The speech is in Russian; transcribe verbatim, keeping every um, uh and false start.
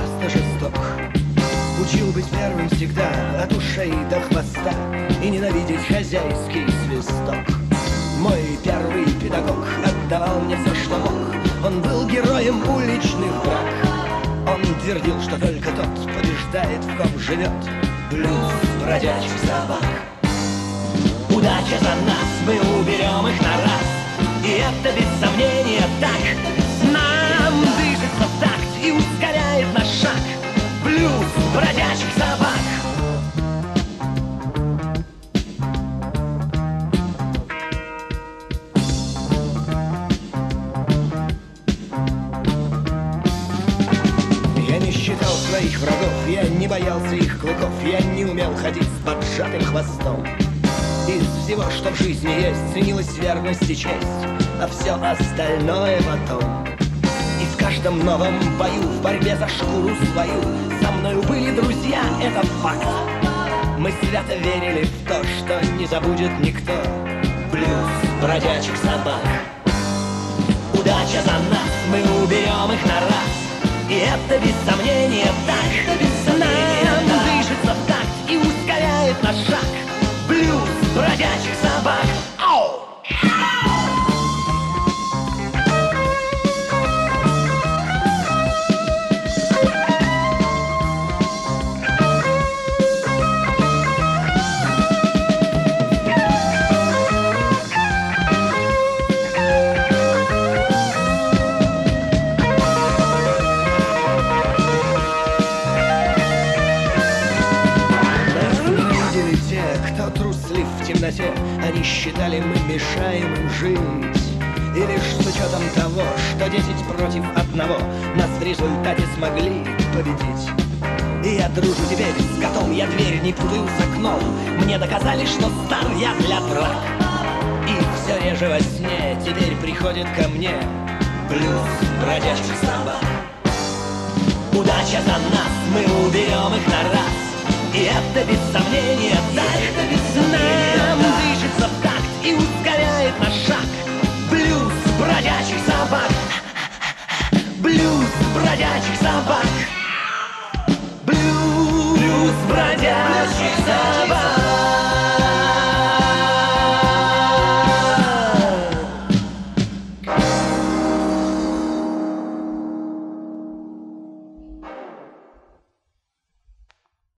часто жесток. Учил быть первым всегда, от ушей до хвоста, и ненавидеть хозяйский свисток. Мой первый педагог отдавал мне все, что мог. Он был героем уличных драк. Он твердил, что только тот побеждает, в ком живет блюз бродячих собак. Удача за нас, мы уберем их на раз, и это без сомнения так. Нам движется в такт и ускоряет наш шаг блюз бродячих собак. Я не считал своих врагов, я не боялся их клыков, я не умел ходить с поджатым хвостом. Из всего, что в жизни есть, ценилась верность и честь, а все остальное потом. И в каждом новом бою, в борьбе за шкуру свою, со мною были друзья, это факт. Мы свято верили в то, что не забудет никто блюз бродячих собак. Удача за нас, мы уберем их на раз, и это без сомнения так. Нам движется в такт и ускоряет наш шаг блюз бродячих собак. Ау! В темноте они считали, мы мешаем им жить. И лишь с учетом того, что десять против одного нас в результате смогли победить. И я дружу теперь с котом, я дверь не путаю с окном. Мне доказали, что стар я для драк. И все реже во сне теперь приходит ко мне блюз бродячих собак. Удача за нас, мы уберем их на раз, и это без сомнения так. Нам движется в такт и ускоряет наш шаг блюз бродячих собак. Блюз бродячих собак.